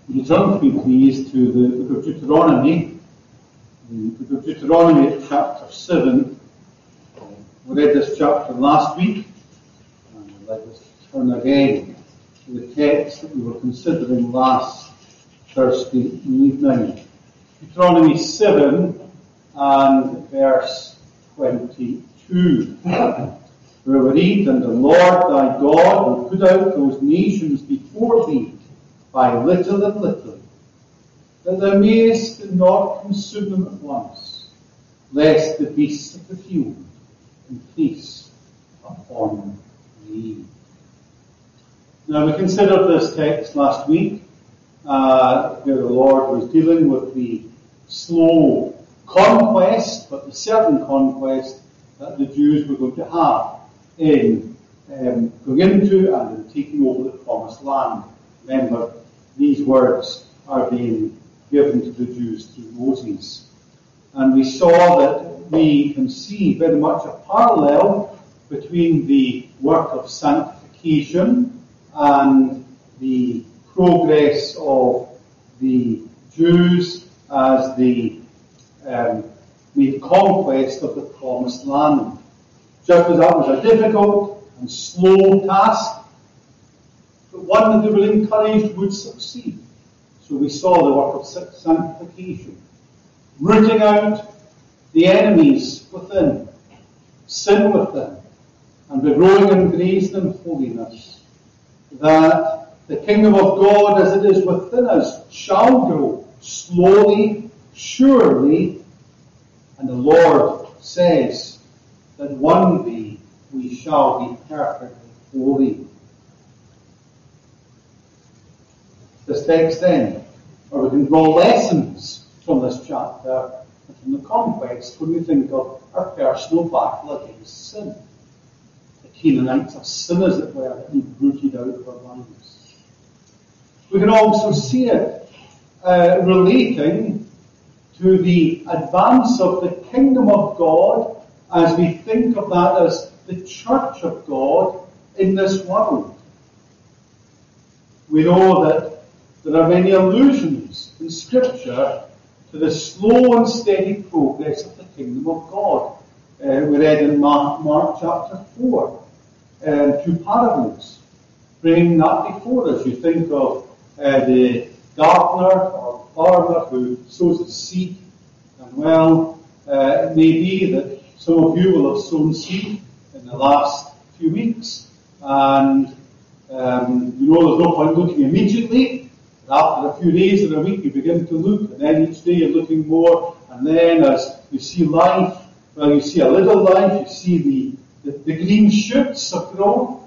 You turn with me, please, to the book of Deuteronomy. The book of Deuteronomy, chapter 7. We read this chapter last week, and I'd like us to turn again to the text that we were considering last Thursday evening. Deuteronomy 7 and verse 22. Where we read, "And the Lord thy God will put out those nations before thee by little and little, that thou mayest not consume them at once, lest the beasts of the field increase upon thee." Now we considered this text last week, where the Lord was dealing with the slow conquest, but the certain conquest that the Jews were going to have in going into and in taking over the promised land. Remember, these words are being given to the Jews through Moses. And we saw that we can see very much a parallel between the work of sanctification and the progress of the Jews as they made conquest of the promised land. Just as that was a difficult and slow task, but one that they were encouraged would succeed. So we saw the work of sanctification, rooting out the enemies within, sin within, and the growing in grace and holiness, that the kingdom of God as it is within us shall grow slowly, surely, and the Lord says that one day we shall be perfectly holy. This text then, or we can draw lessons from this chapter and from the conquest when we think of our personal battle against sin. The Canaanites are sin, as it were, that need rooted out of our lives. We can also see it relating to the advance of the kingdom of God as we think of that as the church of God in this world. We know that there are many allusions in Scripture to the slow and steady progress of the kingdom of God. We read in Mark chapter 4, two parables, bringing that before us. You think of the gardener or farmer who sows the seed, and well, it may be that some of you will have sown seed in the last few weeks, and you know there's no point looking immediately. After a few days or a week you begin to look, and then each day you're looking more, and then as you see life, well, you see a little life, you see the green shoots of growth.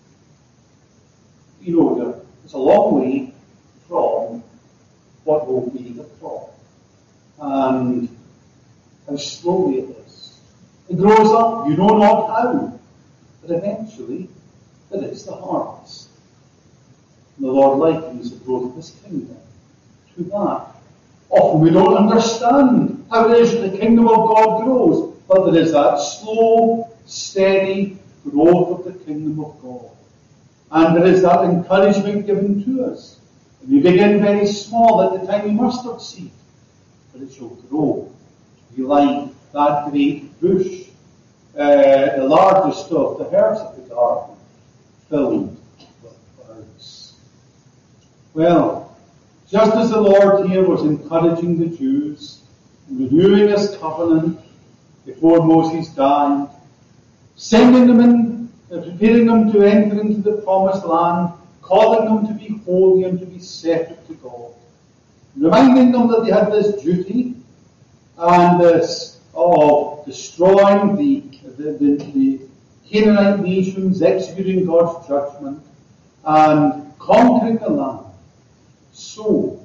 You know, it's a long way from what will be the crop, and how slowly it is. It grows up, you know not how, but eventually it is the harvest. The Lord likens the growth of His kingdom to that. Often we don't understand how it is that the kingdom of God grows, but there is that slow, steady growth of the kingdom of God. And there is that encouragement given to us. And we begin very small at the tiny mustard seed, but it shall grow to be like that great bush, the largest of the herbs of the garden, filled with birds. Well, just as the Lord here was encouraging the Jews, renewing His covenant before Moses died, sending them in, preparing them to enter into the promised land, calling them to be holy and to be separate to God, reminding them that they had this duty and this of destroying the Canaanite nations, executing God's judgment, and conquering the land. So,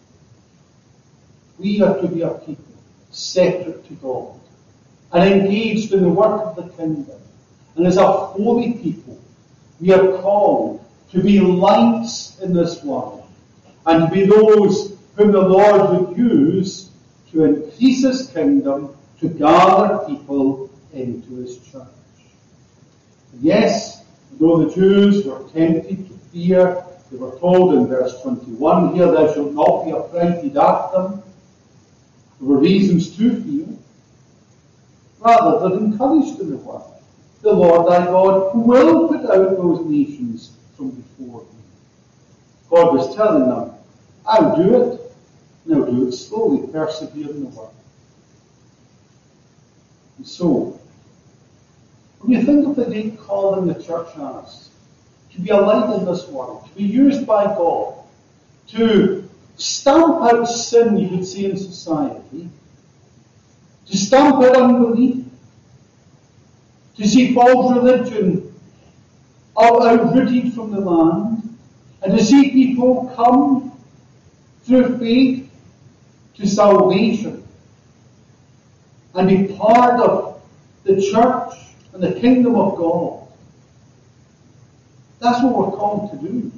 we are to be a people separate to God and engaged in the work of the kingdom. And as a holy people, we are called to be lights in this world and to be those whom the Lord would use to increase His kingdom, to gather people into His church. And yes, though the Jews were tempted to fear They were told in verse 21 here, thou shalt not be affrighted at them. There were reasons to fear. Rather, they're encouraged in the word. The Lord thy God will put out those nations from before thee. God was telling them, I'll do it. Now do it slowly, persevere in the work. And so, when you think of the great calling the church has, to be a light in this world, to be used by God, to stamp out sin, you could say, in society, to stamp out unbelief, to see false religion uprooted from the land, and to see people come through faith to salvation and be part of the church and the kingdom of God. That's what we're called to do.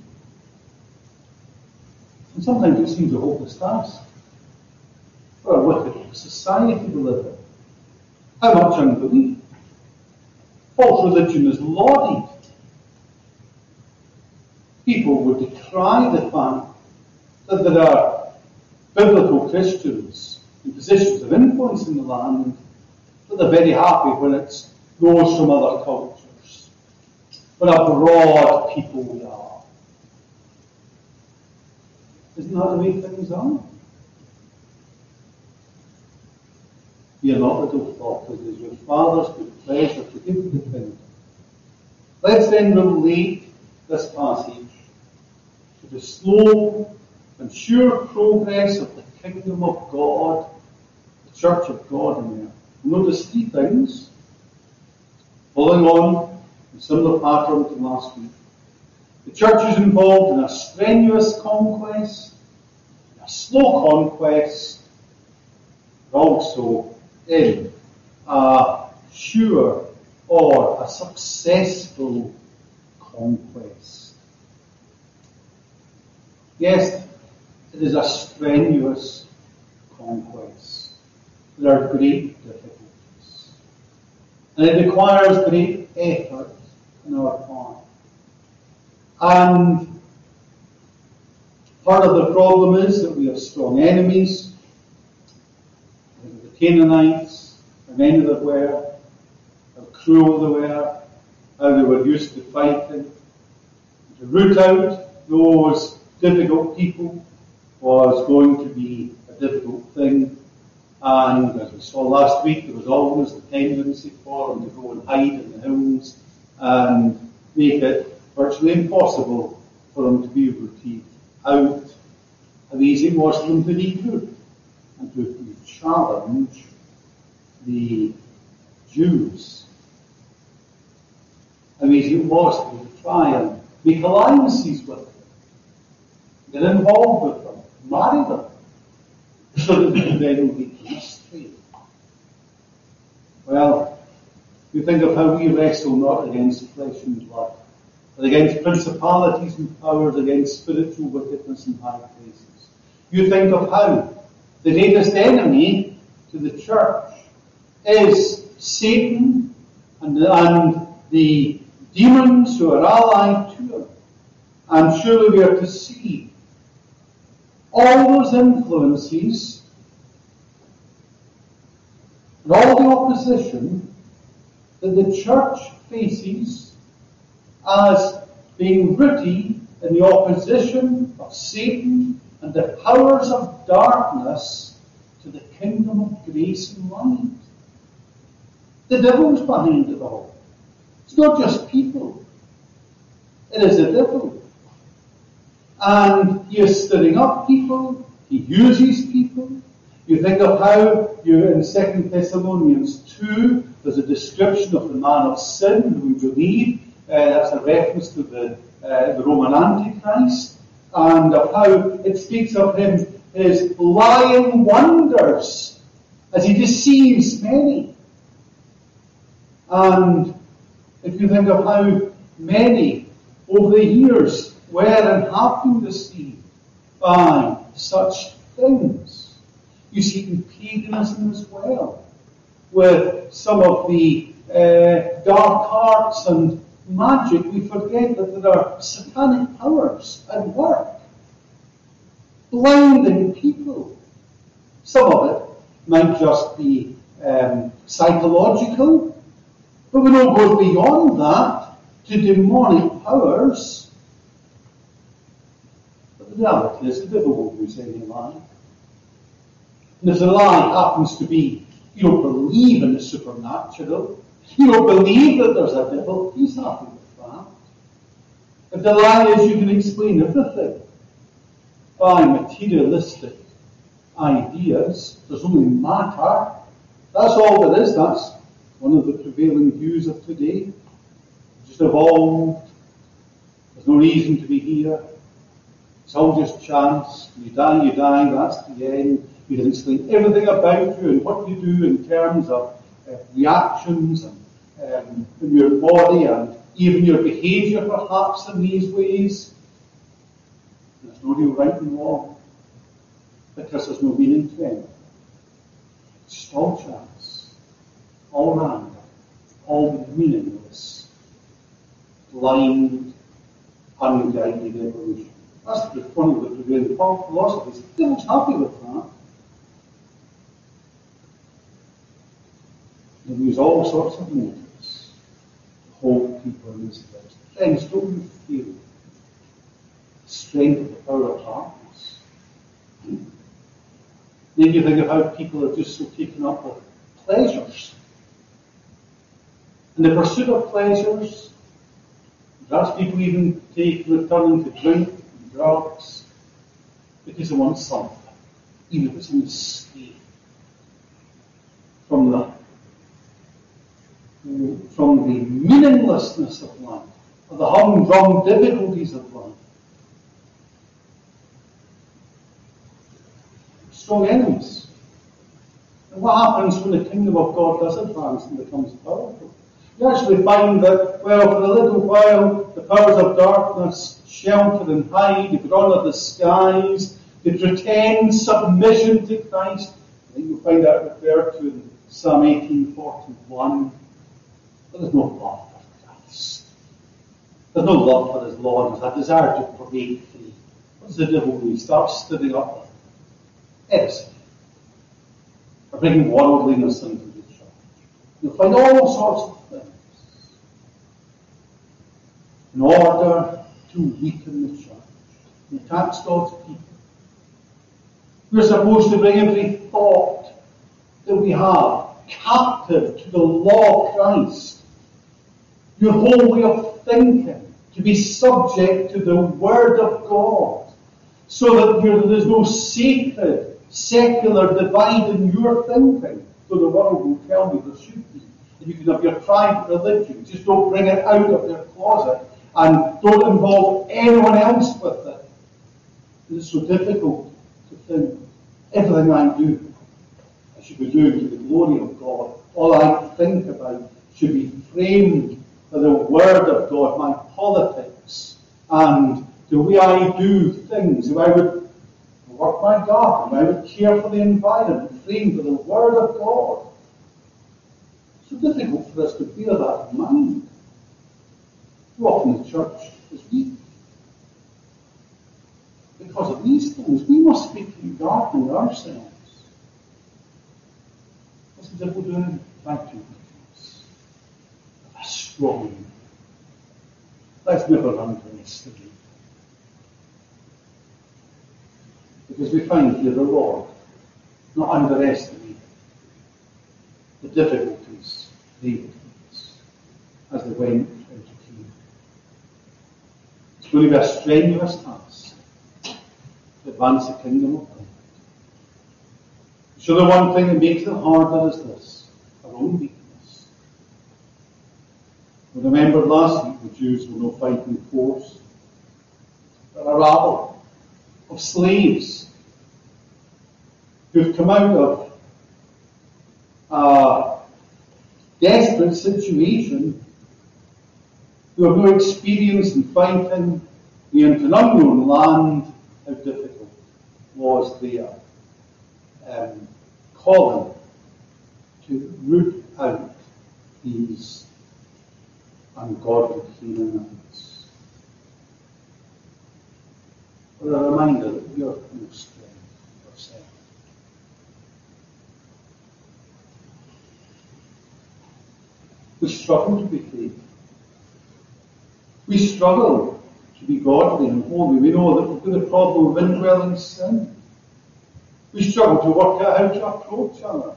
And sometimes it seems a hopeless task. For a wicked society we live in. How much unbelief? False religion is lauded. People would decry the fact that there are biblical Christians in positions of influence in the land, but they're very happy when it's those from other cultures. What a broad people we are. Isn't that the way things are? Fear not, little flock, it is your Father's good pleasure to give you the kingdom. Let's then relate this passage to the slow and sure progress of the kingdom of God, the church of God in there. Notice three things, following on a similar pattern to last week. The church is involved in a strenuous conquest, a slow conquest, but also in a sure or a successful conquest. Yes, it is a strenuous conquest. There are great difficulties. And it requires great effort on our part. And part of the problem is that we have strong enemies. The Canaanites, how many there were, how cruel they were, how they were used to fighting. To root out those difficult people was going to be a difficult thing. And as we saw last week, there was always the tendency for them to go and hide in the hills and make it virtually impossible for them to be rooted out. How easy it was for them to regroup and to challenge the Jews. How easy it was for them to try and make alliances with them, get involved with them, marry them, so that they could then be straight. Well, you think of how we wrestle not against flesh and blood, but against principalities and powers, against spiritual wickedness in high places. You think of how the greatest enemy to the church is Satan and the demons who are allied to him. And surely we are to see all those influences and all the opposition that the church faces as being rooted in the opposition of Satan and the powers of darkness to the kingdom of grace and light. The devil's behind it all. It's not just people. It is the devil. And he is stirring up people. He uses people. You think of how in 2 Thessalonians 2, there's a description of the man of sin who we believe. That's a reference to the Roman Antichrist. And of how it speaks of him as lying wonders as he deceives many. And if you think of how many over the years were and have been deceived by such things, you see it in paganism as well, with some of the dark arts and magic, we forget that there are satanic powers at work, blinding people. Some of it might just be psychological, but we know it goes beyond that to demonic powers. But the reality is the devil won't use any lie. And if the lie happens to be, you don't believe in the supernatural, you don't believe that there's a devil, he's happy with that. If the lie is you can explain everything by materialistic ideas, there's only matter, that's all there is, that's one of the prevailing views of today. Just evolved, there's no reason to be here, it's all just chance, you die, that's the end. You can explain everything about you and what you do in terms of reactions and in your body and even your behaviour perhaps in these ways. There's no real right and wrong because there's no meaning to anything. It's just all chance, all random, all meaningless, blind, unguided evolution. That's one of the prevailing philosophies. The devil's happy with that. They use all sorts of motives to hold people in this place. Friends, don't you feel the strength of the power of darkness? Then you think of how people are just so taken up with pleasures. In the pursuit of pleasures, perhaps people even return to drink and drugs because they want something, even if it's an escape from the meaninglessness of life, or the humdrum difficulties of life. Strong enemies. And what happens when the kingdom of God does advance and becomes powerful? You actually find that, well, for a little while, the powers of darkness shelter and hide, they put on a disguise, they pretend submission to Christ. I think you'll find that referred to in Psalm 18:41. But there's no love for Christ. There's no love for his Lord. There's a desire to break free. What does the devil do? He starts stirring up with heresy, or bringing worldliness into the church. You'll find all sorts of things in order to weaken the church and attacks God's people. We're supposed to bring every thought that we have captive to the law of Christ. Your whole way of thinking to be subject to the Word of God, so that there is no sacred, secular divide in your thinking. So the world will tell you there should be. And you can have your private religion, just don't bring it out of their closet and don't involve anyone else with it. It's so difficult to think everything I do, I should be doing to the glory of God. All I think about should be framed by the Word of God, my politics, and the way I do things, the way I would work my garden, the way I would care for the environment, framed by the Word of God. It's so difficult for us to bear that in mind. Too often the church is weak. Because of these things, we must be guarding ourselves. What's the devil doing? Trying to a strong. Let's never underestimate. Because we find here the Lord not underestimate the difficulties they would face as they went into Canaan. It's going to be a strenuous task to advance the kingdom of God. So the one thing that makes it harder is this, our own weakness. We remembered last week the Jews were no fighting force, but a rabble of slaves who've come out of a desperate situation, who have no experience in fighting, into an unknown land. How difficult was their calling to root out these ungodly Canaanites. But a reminder that we are no strength ourselves. We struggle to be faithful. We struggle to be godly and holy. We know that we've got a problem of indwelling sin. We struggle to work out how to approach others.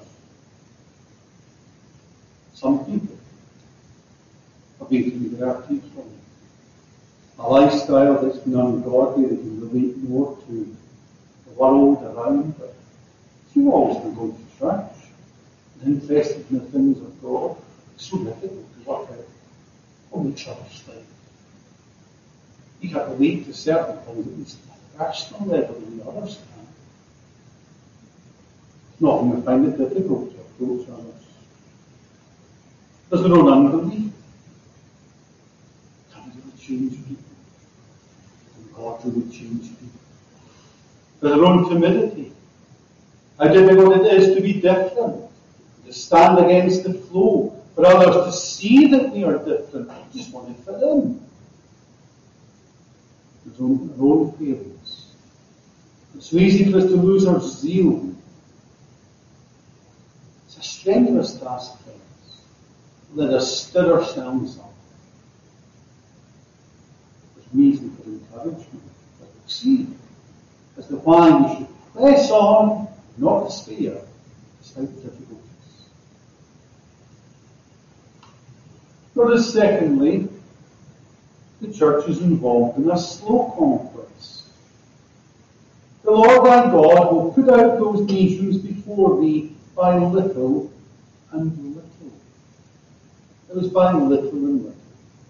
Some people have been converted from a lifestyle that's been ungodly. They can relate more to the world around. But if you've always been going to church and interested in the things of God, it's so difficult to work out what makes others think. You can't relate to certain things at least at a personal level than the others can. Often we find it difficult to approach others. There's their own unbelief. Can't really change people. And God really change people. There's their own timidity. How difficult it is to be different. To stand against the flow. For others to see that we are different. We just want to fit in. There's our own failings. It's so easy for us to lose our zeal. It's a strenuous task, friends. Let us stir ourselves up. There's reason for encouragement. But we see as to why we should press on, not despair, despite difficulties. Notice, secondly, the church is involved in a slow conquest. The Lord thy God will put out those nations before thee by little and little. It was by little and little.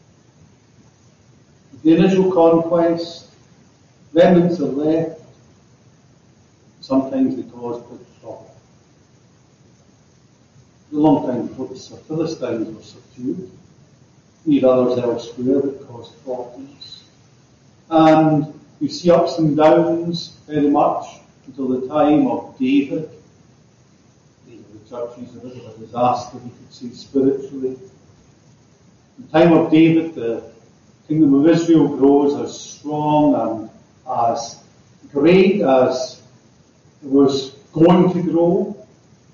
The initial conquest, remnants are left. Sometimes they cause big trouble. A long time before the Philistines were subdued. Need others elsewhere that caused problems. And you see ups and downs very much until the time of David. The church is a bit of a disaster, you could say, spiritually. In the time of David, the kingdom of Israel grows as strong and as great as it was going to grow.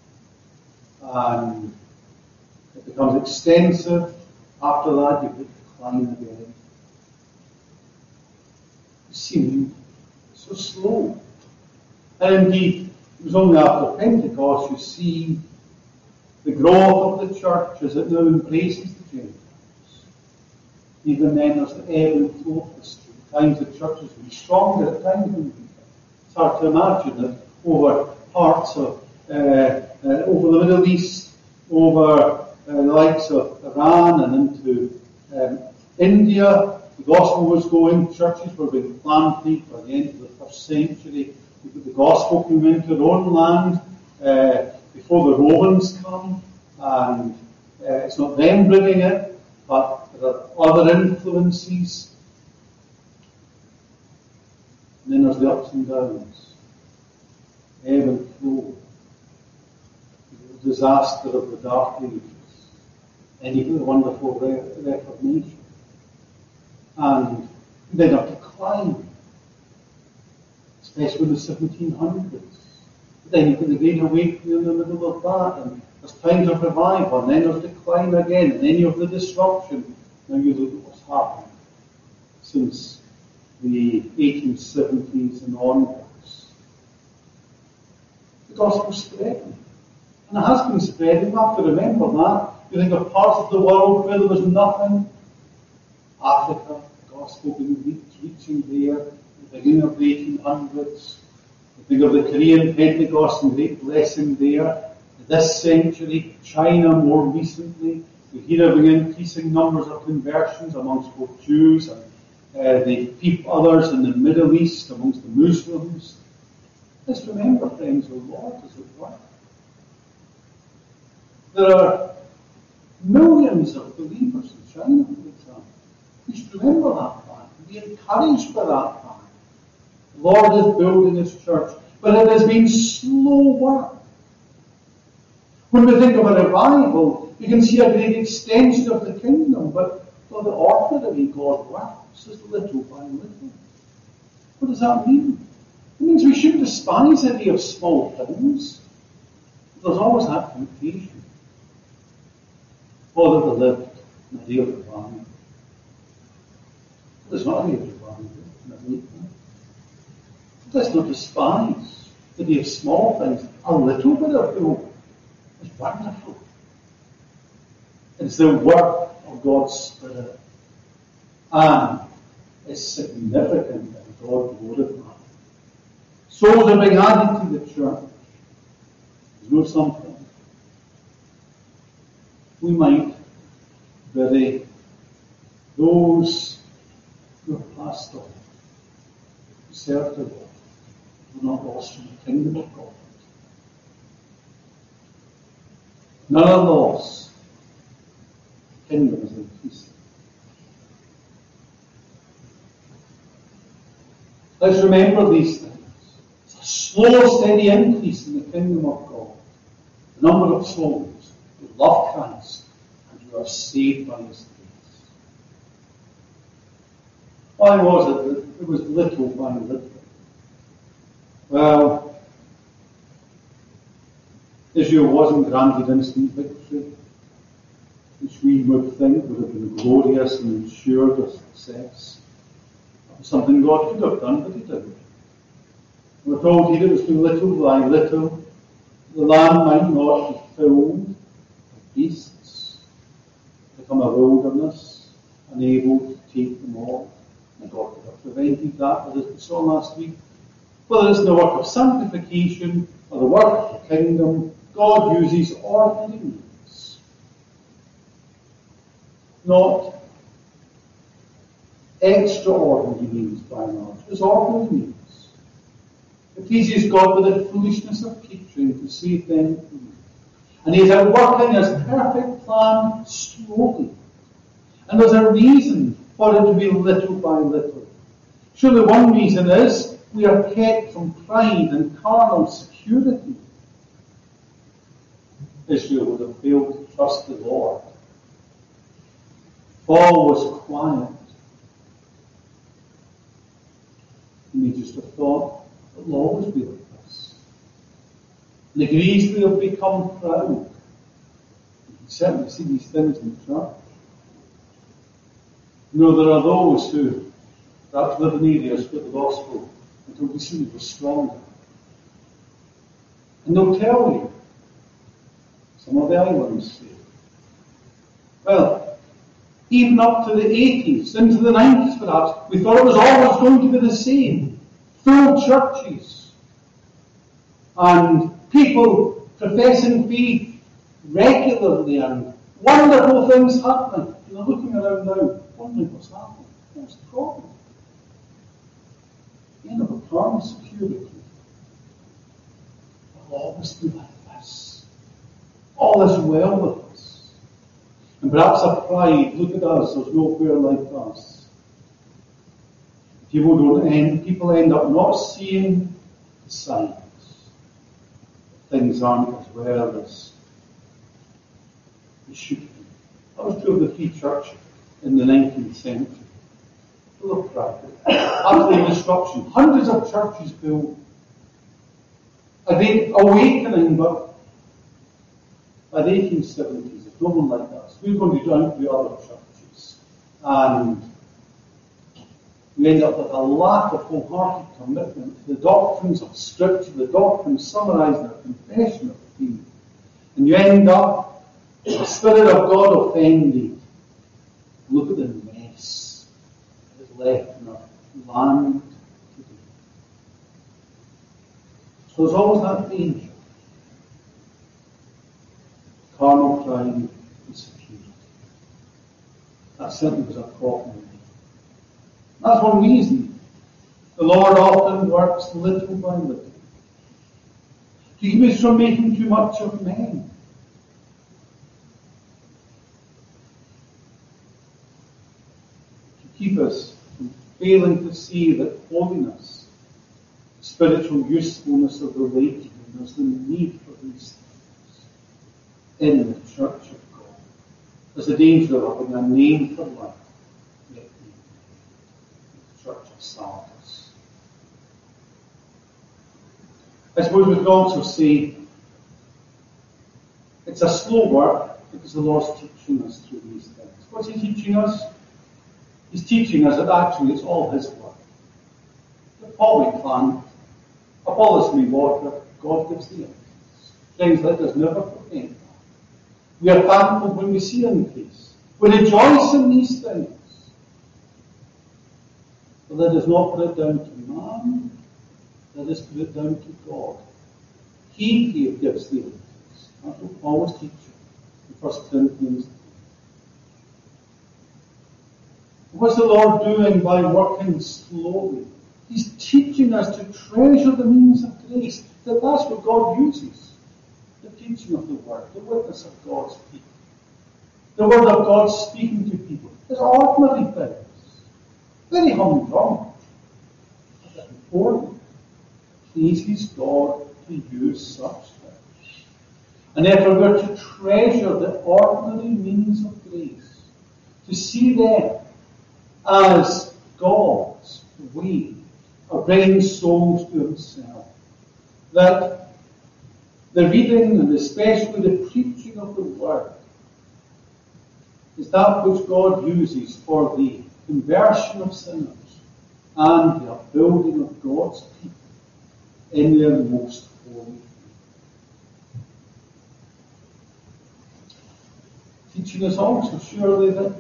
And it becomes extensive. After that, you could decline again. It seemed so slow. And indeed, it was only after Pentecost you see the growth of the church as it now embraces the Gentiles. Even then, there's the ebb and flow of history. At times the church has been stronger, at times been weaker. It's hard to imagine that over parts of, over the Middle East, over the likes of Iran and into India, the gospel was going, churches were being planted by the end of the first century. The gospel came into their own land before the Romans come, and it's not them bringing it, but there are other influences. And then there's the ups and downs, ebb and flow, the disaster of the Dark Ages. And you get the wonderful Reformation. And then a decline, especially in the 1700s. But then you get the Great Awakening in the middle of that, and there's times of revival, and then there's decline again, and then you have the disruption. Now you look at what's happened since the 1870s and onwards. The gospel's spreading. And it has been spreading. You have to remember that. You think of parts of the world where there was nothing. Africa, the gospel being reaching there, the beginning of the 1800s. You think of the Korean Pentecost and great blessing there. This century, China more recently, we hear of increasing numbers of conversions amongst both Jews and the others in the Middle East, amongst the Muslims. Let's remember, friends, the Lord is at work. There are millions of believers in China, for example. We should remember that fact and be encouraged by that fact. The Lord is building His church, but it has been slow work. When we think of a revival, we can see a great extension of the kingdom, but For the ordinary God works as little by little. What does that mean? It means we shouldn't despise any of small things. There's always that temptation. Father that lived in a real divine. There's not a real divine. Let's not despise the idea of small things. A little bit of hope is wonderful. It's the work of God's Spirit. And it's significant that God glorified. Souls are being added to the church. There's no something. We might bury those who are passed on, who serve the Lord, who are not lost from the kingdom of God. None are lost. The kingdom is increasing. Let's remember these things. It's a slow, steady increase in the kingdom of God. The number of souls who love Christ and who are saved by His grace. Why was it that it was little by little? Well, Israel wasn't granted instant victory, which we would think would have been glorious and ensured their success. That was something God could have done, but He didn't. We're told here it was through little by little. The land might not be filled with beasts, become a wilderness, unable to take them all. And God could have prevented that, as we saw last week. Whether it's in the work of sanctification or the work of the kingdom, God uses ordinary means. Not extraordinary means by and large. It's ordinary means. It pleases God with the foolishness of preaching to save them. And He is at work in His perfect plan slowly. And there's a reason for it to be little by little. Surely one reason is we are kept from pride and carnal security. Israel would have failed to trust the Lord. Paul was quiet. He may just have thought, it will always be like this. And they could easily have become proud. You can certainly see these things in the church. You know, there are those who perhaps live in areas where the gospel until recently was stronger. And they'll tell you, some of the islands say, well, even up to the 80s, into the 90s perhaps, we thought it was always going to be the same. Full churches. And people professing faith regularly and wonderful things happening. And they're looking around now, wondering what's happening. What's the problem? The end of a carnal security. It will always be like this. All is well with us. And perhaps a pride, look at us, there's nowhere like us. People end up not seeing the signs. Things aren't as well as they should be. That was true of the Free Church in the 19th century. Full of pride. Absolute disruption. Hundreds of churches built. A great awakening, but by the 1870s, there's no one like us. We're going to go down to other churches. And we end up with a lack of wholehearted commitment to the doctrines of Scripture, the doctrines summarised in our confession of faith. And you end up with the Spirit of God offended. Look at the mess that is left in our land today. So there's always that danger. Carnal pride and security. That certainly was a problem. That's one reason the Lord often works little by little. To keep us from making too much of men. To keep us from failing to see that holiness, spiritual usefulness of the laity, and there's the need for these things in the church of God. There's the danger of having a name for life, yet the Church of Sardis. I suppose we could also say it's a slow work because the Lord's teaching us through these things. What's He teaching us? He's teaching us that actually it's all His work. The Paul may plant, Apollos may water, God gives the increase. Things let us never forget that. We are thankful when we see increase. We rejoice in these things. But let us not put it down to man. Let us put it down to God. He gives the increase. That's what Paul was teaching in 1 Corinthians 3. What's the Lord doing by working slowly? He's teaching us to treasure the means of grace. That's what God uses. The teaching of the Word, the witness of God's people. The Word of God speaking to people. It's ordinary things. Very humdrum. But important. It pleases God to use such things. And therefore we're to treasure the ordinary means of grace. To see them as God's way of bringing souls to Himself. That the reading and especially the preaching of the Word is that which God uses for the conversion of sinners and the upbuilding of God's people in their most holy faith. Teaching us also surely that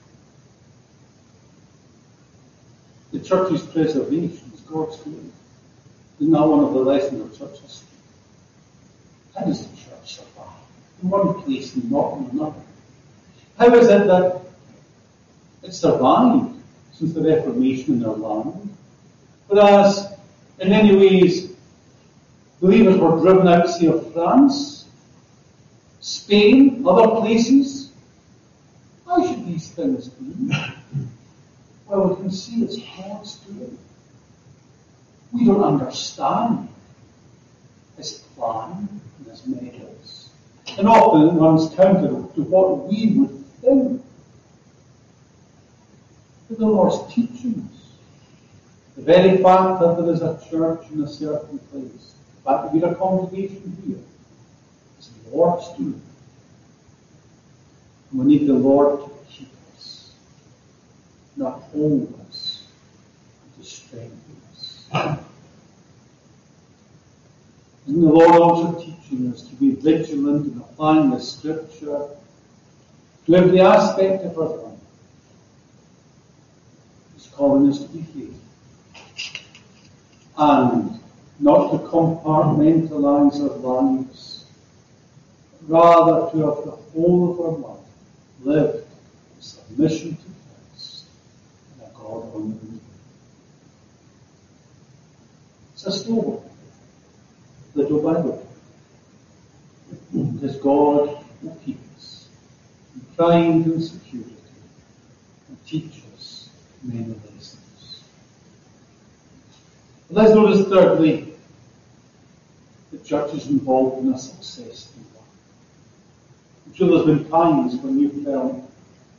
the Church's preservation is God's will. Isn't that one of the lessons of church history? How does the Church survive? In one place and not in another. How is it that it survived since the Reformation in our land? Whereas, in many ways, believers were driven out, say, of France, Spain, other places. Why should these things be? Well, we can see it's God's doing. We don't understand His plan and His methods. And often it runs counter to what we would think. But the Lord's teaching us. The very fact that there is a church in a certain place, the fact that we are a congregation here, is the Lord's doing. And we need the Lord to keep us, not hold us, and to strengthen us. Isn't the Lord also teaching us to be vigilant in applying the Scripture to every aspect of our life? He's calling us to be faithful and not to compartmentalize our lives, but rather to have the whole of our life lived in submission to Christ and a God-honoring way. It's a slow work. Little by little, because God will keep us in pride and security and teach us many lessons. But let's notice thirdly, the church is involved in a successful work. I'm sure there's been times when you felt,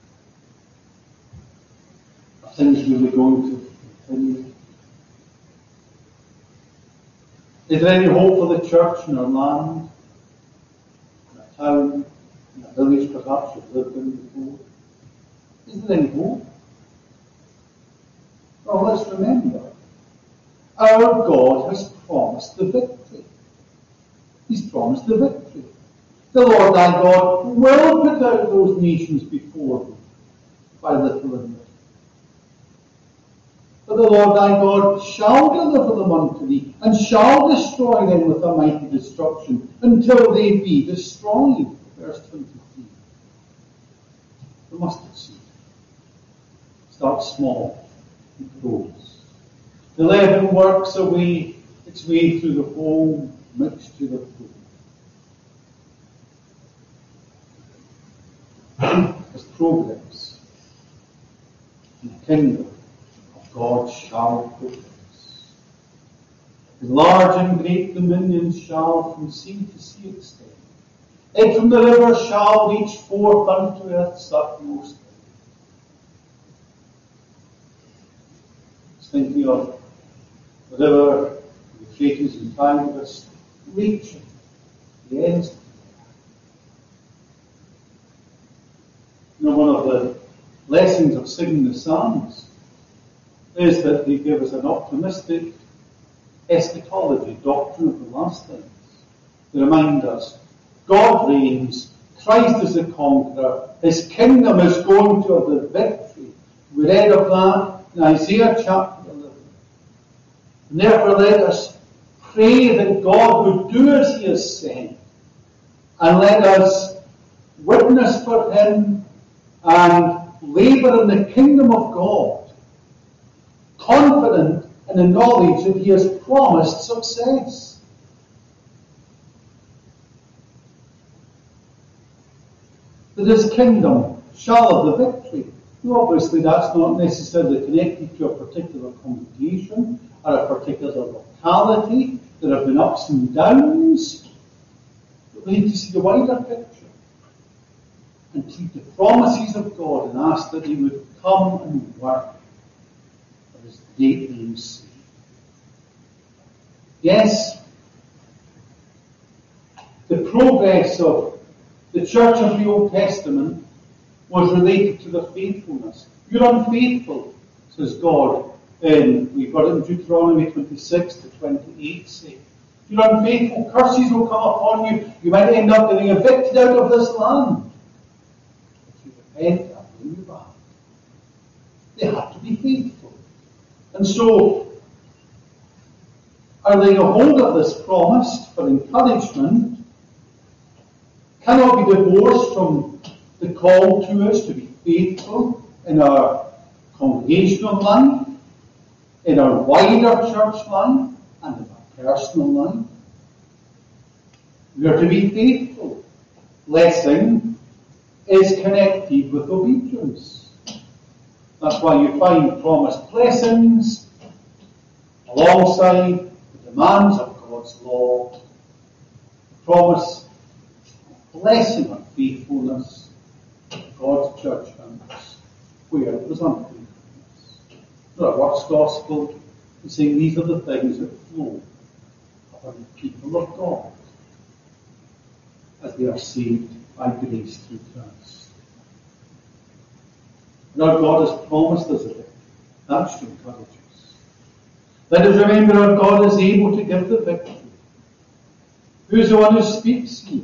are things really going to continue? Is there any hope for the church in our land, in our town, in a village perhaps you've lived in before? Is there any hope? Well, let's remember, our God has promised the victory. He's promised the victory. The Lord thy God will put out those nations before thee by little and little. For the Lord thy God shall deliver them unto thee, and shall destroy them with a mighty destruction, until they be destroyed. Verse 23. The mustard seed starts small and grows. The leaven works its way through the whole mixture of food. As progress in the kingdom God shall progress. His large and great dominions shall from sea to sea extend. It from the river shall reach forth unto earth's utmost. Thinking of the river, the Euphrates and Tigris, reaching the ends of the earth. One of the blessings of singing the Psalms is that they give us an optimistic eschatology, doctrine of the last things. They remind us God reigns, Christ is the conqueror, His kingdom is going to have the victory. We read of that in Isaiah chapter 11. And therefore let us pray that God would do as He has said, and let us witness for Him and labour in the kingdom of God, confident in the knowledge that He has promised success. That His kingdom shall have the victory. Now, obviously, that's not necessarily connected to a particular congregation or a particular locality. There have been ups and downs. But we need to see the wider picture and keep the promises of God and ask that He would come and work for His great name's sake. Yes, the progress of the church of the Old Testament was related to their faithfulness. You're unfaithful, says God. We've got it in Deuteronomy 26 to 28 say. You're unfaithful, curses will come upon you. You might end up getting evicted out of this land. If you repent, I'll bring you back. They have to be faithful. And so, are laying a hold of this promise for encouragement cannot be divorced from the call to us to be faithful in our congregational life, in our wider church life, and in our personal life. We are to be faithful. Blessing is connected with obedience. That's why you find promised blessings alongside the demands of God's law, the promise of blessing and faithfulness of God's church members, where it was unfaithfulness. The works gospel is saying these are the things that flow upon the people of God as they are saved by grace through Christ. And our God has promised us a victory. That should encourage us. Let us remember our God is able to give the victory. Who is the one who speaks here?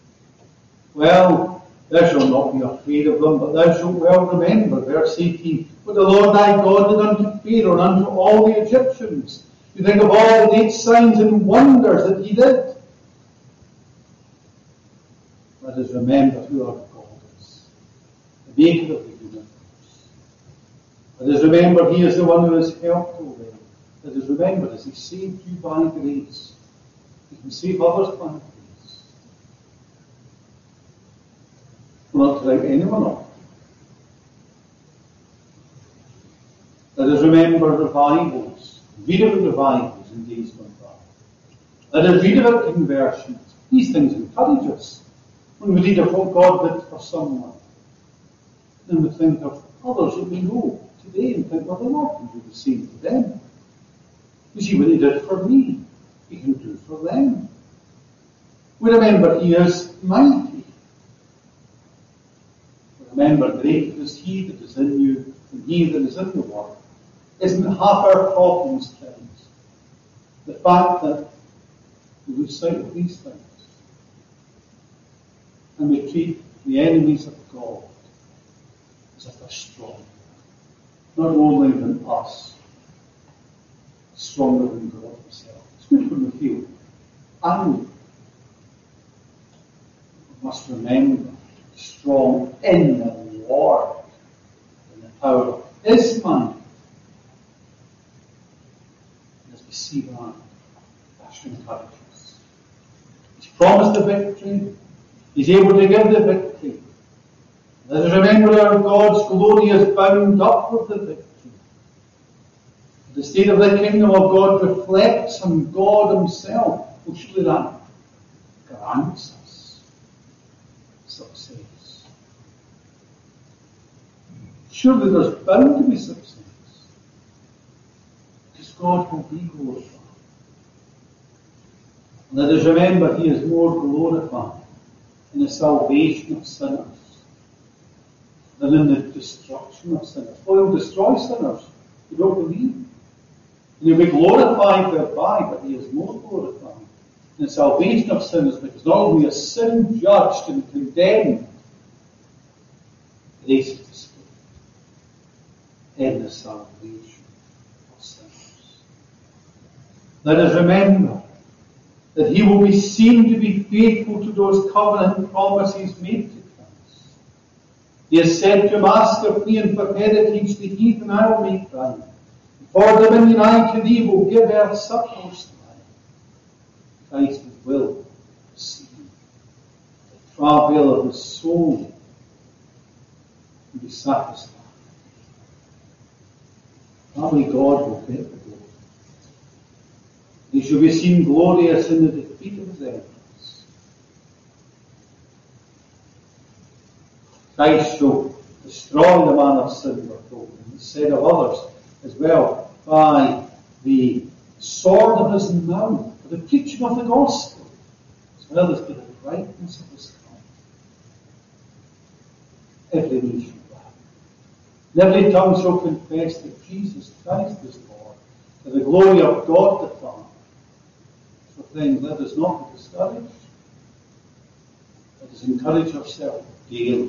Well, thou shalt not be afraid of them, but thou shalt well remember, verse 18, what the Lord thy God did unto Pharaoh and unto all the Egyptians. You think of all the great signs and wonders that He did. Let us remember who our God is, the maker of the universe. Let us remember He is the one who has helped already. Let us remember as He saved you by grace, He can save others by grace. We're not to write anyone off. Let us remember revivals. Read about revivals in days gone by. Let us read about conversions. These things encourage us. When we read of what God did for someone, then we think of others that we know today and think, well, the Lord can do the same for them. You see what He did for me, He can do for them. We remember He is mighty. We remember greater is He that is in you than he that is in the world. Isn't half our problems things? The fact that we lose sight of these things. And we treat the enemies of God as if they're stronger. Not only than us, stronger than God Himself. It's good when we feel angry. We must remember, strong in the Lord, in the power of His might. And as we see that should encourage us. He's promised the victory. He's able to give the victory. Let us remember our God's glory is bound up with the victory. The state of the kingdom of God reflects on God Himself. Well, surely that grants us success. Surely there's bound to be success. Because God will be glorified. And let us remember He is more glorified in the salvation of sinners than in the destruction of sinners. For He'll destroy sinners who don't believe. And He'll be glorified thereby, but He is more glorified in the salvation of sinners, because not only is sin judged and condemned, grace is displayed in the salvation of sinners. Let us remember that He will be seen to be faithful to those covenant promises made to Christ. He has said to him, "Ask of me, and for heritage the heathen I will make thine. For dominion I to thee will give earth submost life." Christ will see the travail of his soul and be satisfied. That way God will get the glory. He shall be seen glorious in the defeat of his enemies. Christ shall destroy the man of sin, we're told, and he said of others as well, by the sword of his mouth, for the preaching of the gospel, as well as by the brightness of his coming. Every knee shall bow, and every tongue shall confess that Jesus Christ is Lord, to the glory of God the Father. So friends, let us not be discouraged. Let us encourage ourselves daily.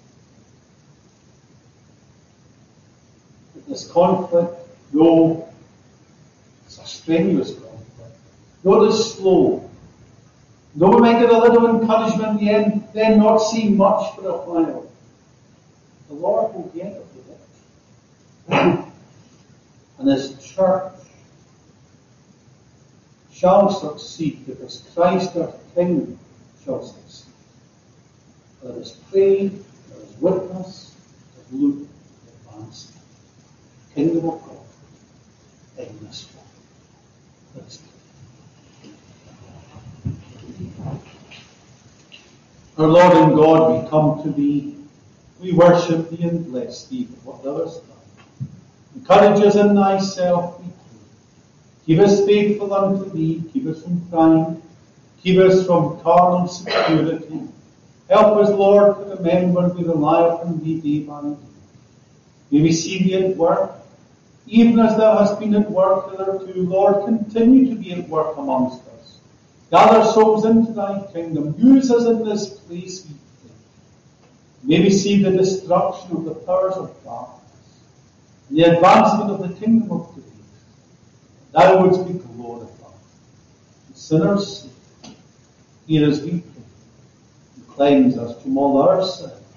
That this conflict, though it's a strenuous conflict, though it is slow, though we might get a little encouragement in the end, then not see much for a while, the Lord will get us the victory. And His church shall succeed, because Christ our King shall succeed. Let us pray, let us witness, let us look to advance the kingdom of God in this world. Let us pray. Our Lord and God, we come to Thee, we worship Thee and bless Thee for what Thou hast done. Encourage us in Thyself, we pray. Keep us faithful unto Thee, keep us from pride, keep us from carnal security. Help us, Lord, to remember we rely upon Thee day by day. May we see Thee at work, even as Thou hast been at work hitherto. Lord, continue to be at work amongst us. Gather souls into Thy kingdom. Use us in this place, we pray. May we see the destruction of the powers of darkness and the advancement of the kingdom of grace. Thou wouldst be glorified. And sinners, hear as we pray, and cleanse us from all our sins.